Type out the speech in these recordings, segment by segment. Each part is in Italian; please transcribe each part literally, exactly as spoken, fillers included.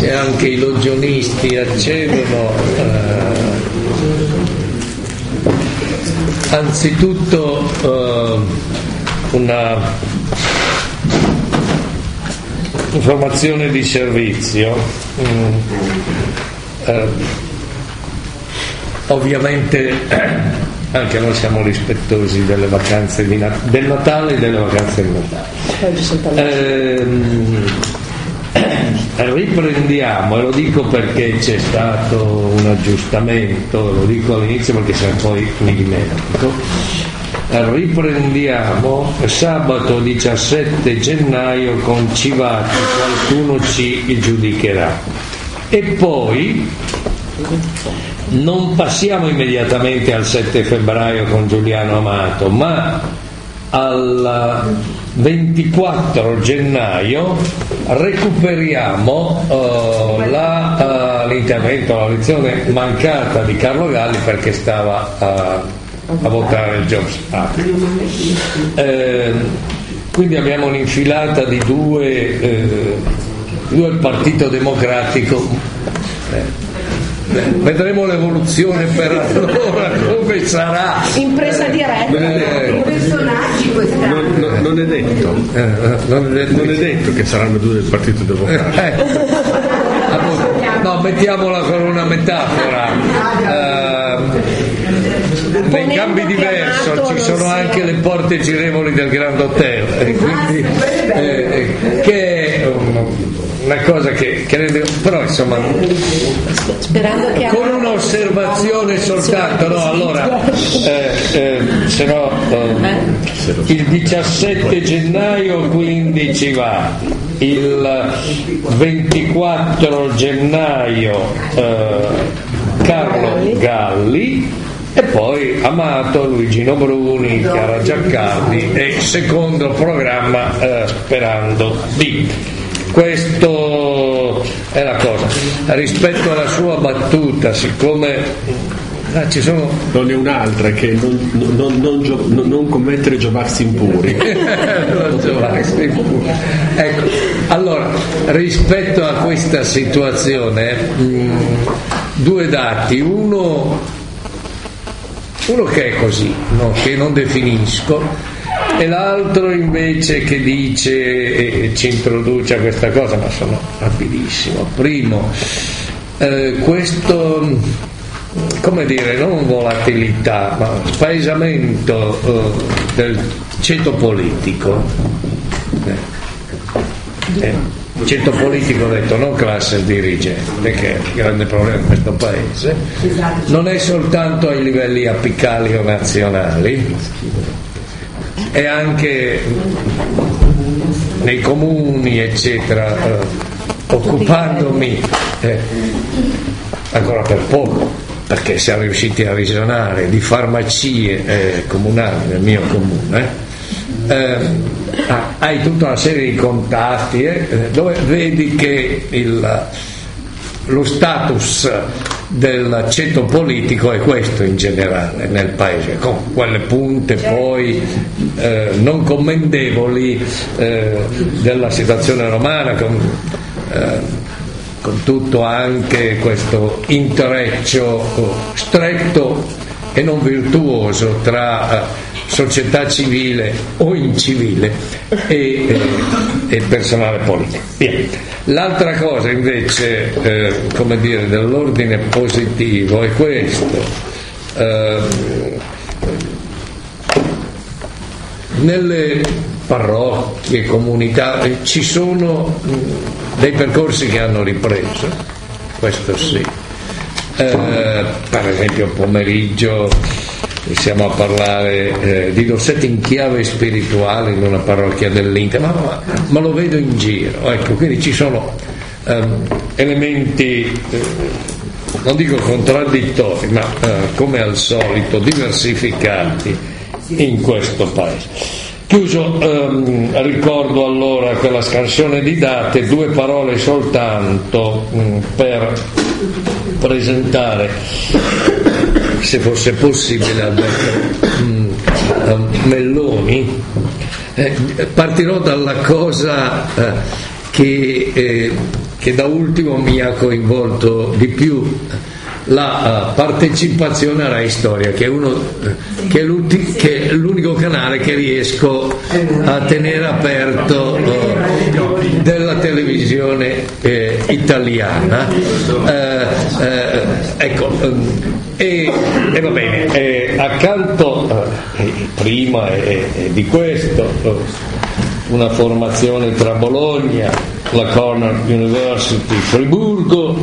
se anche i logionisti accedono. Eh, anzitutto eh, una informazione di servizio. Mm, eh, ovviamente anche noi siamo rispettosi delle vacanze di Nat- del Natale e delle vacanze di Natale. Ehm, riprendiamo, e lo dico perché c'è stato un aggiustamento, lo dico all'inizio perché se poi mi dimentico. Riprendiamo sabato diciassette gennaio con Civati, qualcuno ci giudicherà, e poi non passiamo immediatamente al sette febbraio con Giuliano Amato, ma al ventiquattro gennaio recuperiamo uh, la, uh, l'intervento, la lezione mancata di Carlo Galli perché stava uh, a votare il Jobs Act. Eh, quindi abbiamo un'infilata di due, eh, due il Partito Democratico. Eh. Vedremo l'evoluzione per allora come sarà in presa diretta. Eh, I personaggi quest'anno non, non, non è detto eh, non, è detto non è detto che saranno due del Partito Democratico. Eh, no, mettiamola con una metafora. Eh, nei cambi diverso ci sono anche le porte girevoli del Grand Hotel, eh, quindi, eh, che è un, una cosa che, che rende, però insomma sperando che con un'osservazione soltanto, no, allora eh, eh, se no eh, il diciassette gennaio quindi ci va, il ventiquattro gennaio eh, Carlo Galli, e poi Amato, Luigino Bruni, Chiara Giaccardi e secondo programma eh, Sperando di. Questo è la cosa. Rispetto alla sua battuta, siccome ah, ci sono non è un'altra che non, non, non, gio, non, non commettere giovarsi impuri. non giovarsi impuri. Ecco, allora rispetto a questa situazione mh, due dati, uno uno che è così, no? Che non definisco, e l'altro invece che dice e ci introduce a questa cosa, ma sono rapidissimo. Primo, eh, questo, come dire, non volatilità, ma spaesamento eh, del ceto politico. Eh, eh, ceto politico, ho detto, non classe dirigente, che è il grande problema in questo paese, non è soltanto ai livelli apicali o nazionali, e anche nei comuni eccetera, eh, occupandomi eh, ancora per poco, perché siamo riusciti a visionare di farmacie eh, comunali nel mio comune, eh, ah, hai tutta una serie di contatti eh, dove vedi che il, lo status del ceto politico è questo in generale nel paese, con quelle punte poi eh, non commendevoli eh, della situazione romana, con, eh, con tutto anche questo intreccio stretto e non virtuoso tra eh, società civile o incivile e, eh, e personale politico. Via. L'altra cosa invece, eh, come dire, dell'ordine positivo è questo. Eh, nelle parrocchie, comunità, eh, ci sono mh, dei percorsi che hanno ripreso, questo sì. Eh, per esempio pomeriggio siamo a parlare eh, di Dossetti in chiave spirituale in una parrocchia dell'Inter, ma, ma, ma lo vedo in giro, ecco, quindi ci sono ehm, elementi eh, non dico contraddittori, ma eh, come al solito diversificati in questo paese. Chiuso, ehm, ricordo allora quella scansione di date, due parole soltanto mh, per presentare, se fosse possibile, Alberto mh, Melloni. Eh, partirò dalla cosa eh, che eh, che da ultimo mi ha coinvolto di più, la uh, partecipazione a Rai Storia, che è, uno, che, è che è l'unico canale che riesco a tenere aperto uh, della televisione eh, italiana. Uh, uh, ecco, um, e, e va bene, eh, accanto uh, prima eh, eh, di questo uh, una formazione tra Bologna, la Cornell University Friburgo,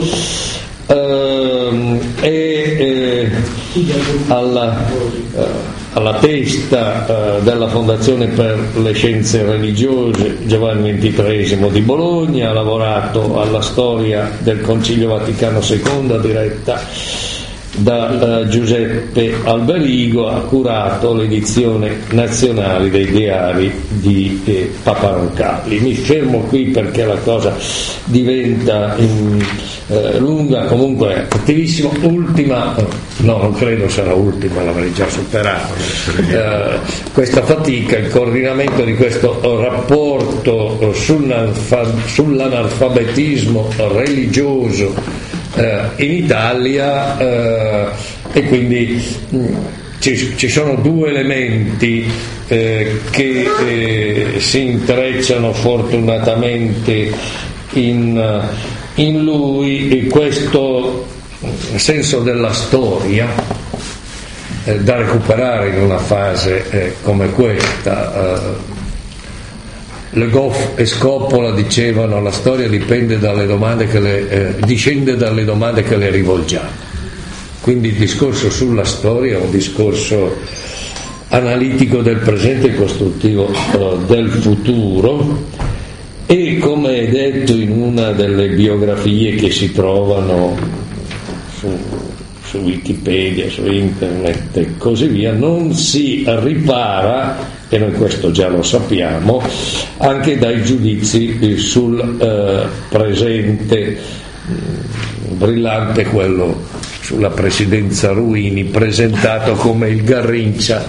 Uh, e eh, alla, uh, alla testa uh, della Fondazione per le Scienze Religiose Giovanni ventitreesimo di Bologna, ha lavorato alla storia del Concilio Vaticano secondo diretta da uh, Giuseppe Alberigo, ha curato l'edizione nazionale dei diari di eh, Papa Roncalli. Mi fermo qui perché la cosa diventa in, eh, lunga, comunque attivissimo. Ultima, no, non credo sarà ultima, l'avrei già superato, eh, questa fatica, il coordinamento di questo rapporto sull'analfabetismo religioso in Italia, eh, e quindi mh, ci, ci sono due elementi eh, che eh, si intrecciano fortunatamente in, in lui, questo senso della storia eh, da recuperare in una fase eh, come questa. eh, Le Goff e Scoppola dicevano: la storia dipende dalle domande che le, eh, discende dalle domande che le rivolgiamo. Quindi il discorso sulla storia è un discorso analitico del presente e costruttivo eh, del futuro, e come è detto in una delle biografie che si trovano su, su Wikipedia, su internet e così via, non si ripara, e noi questo già lo sappiamo, anche dai giudizi sul eh, presente. Brillante quello sulla presidenza Ruini, presentato come il Garrincia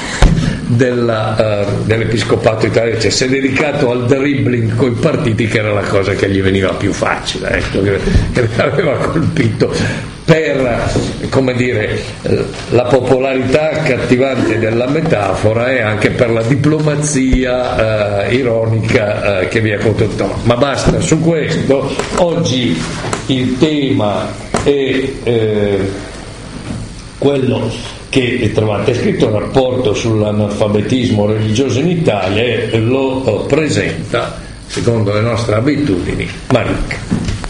della, uh, dell'episcopato italiano, cioè si è dedicato al dribbling coi partiti, che era la cosa che gli veniva più facile, ecco, che, che aveva colpito per, come dire, la popolarità accattivante della metafora e anche per la diplomazia uh, ironica uh, che vi ha contenuto. Ma basta su questo. Oggi il tema è eh, quello che trovate scritto, il rapporto sull'analfabetismo religioso in Italia, e lo presenta, secondo le nostre abitudini, Maric.